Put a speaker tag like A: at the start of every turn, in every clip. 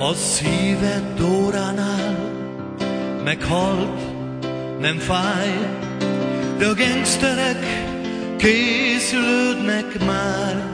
A: A szíved Dóránál meghalt, nem fáj, de a gengszterek készülődnek már.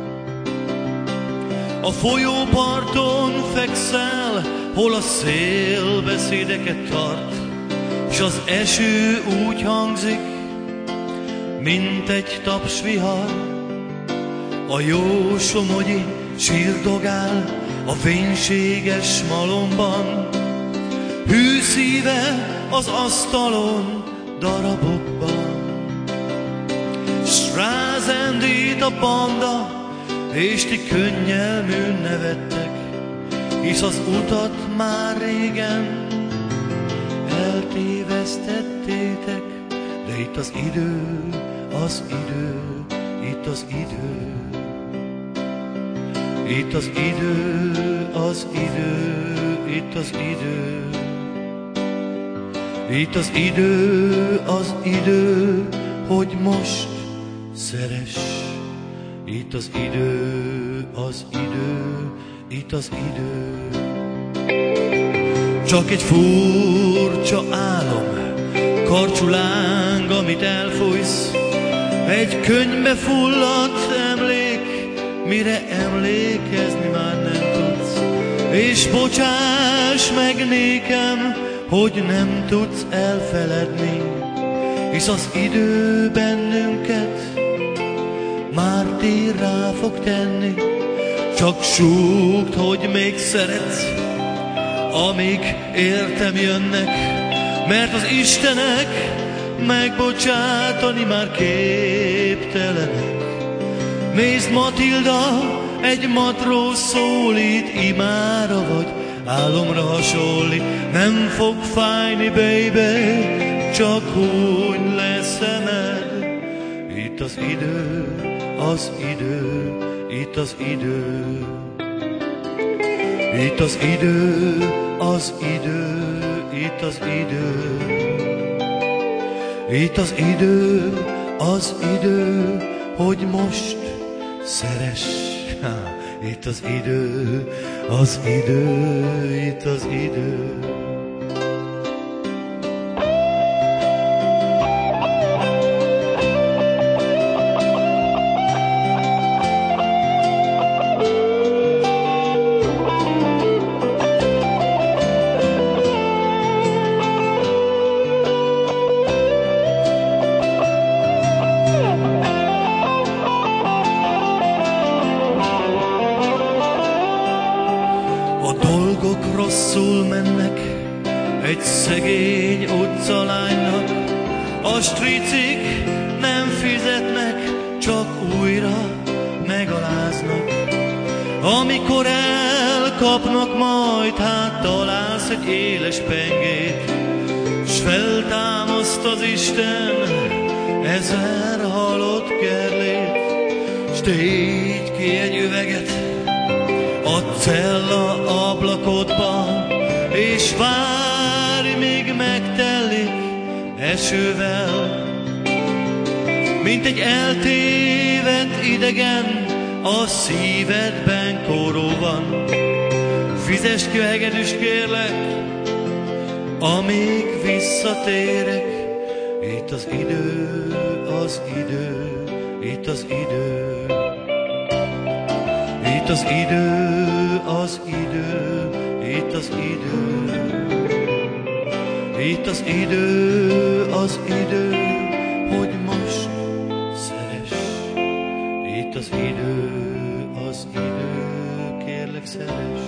A: A folyóparton fekszel, hol a szél beszédeket tart, s az eső úgy hangzik, mint egy tapsvihar. A jó somogyi sírdogál a fénységes malomban, hű szíve az asztalon darabokban. S rázendít a banda, és ti könnyelműn nevettek, hisz az utat már régen eltévesztettétek. De itt az idő, az idő, itt az idő. Itt az idő, az idő, itt az idő. Itt az idő, az idő, hogy most szeress. Itt az idő, az idő, itt az idő. Csak egy furcsa álom, karcsú láng, amit elfújsz, egy könyvbe fulladt emlék, mire emlékezni már nem tudsz. És bocsáss meg nékem, hogy nem tudsz elfeledni, hisz az idő bennünket már térrá fog tenni. Csak súgd, hogy még szeretsz, amíg értem jönnek, mert az Istenek megbocsátani már képtelenek. Nézd, Matilda, egy matróz szólít, imára vagy álomra hasonlít. Nem fog fájni, baby, csak húny le szemed. Itt az idő, az idő, itt az idő. Itt az idő, az idő, itt az idő. Itt az idő, az idő, hogy most szeress. Itt az idő, az idő, itt az idő. Rosszul mennek egy szegény utcalánynak, a stricik nem fizetnek, csak újra megaláznak. Amikor elkapnak, majd hát találsz egy éles pengét, s feltámaszt az Isten 1000 halott gerlét. S tégy ki egy üveget a cella ablakodban, és várj, míg megtelik esővel. Mint egy eltévedt idegen, a szívedben kóró van. Fizess ki a hegedűst, kérlek, amíg visszatérek. Itt az idő, az idő, itt az idő. Itt az idő, az idő, itt az idő. Itt az idő, az idő, hogy most szeress. Itt az idő, kérlek szeress.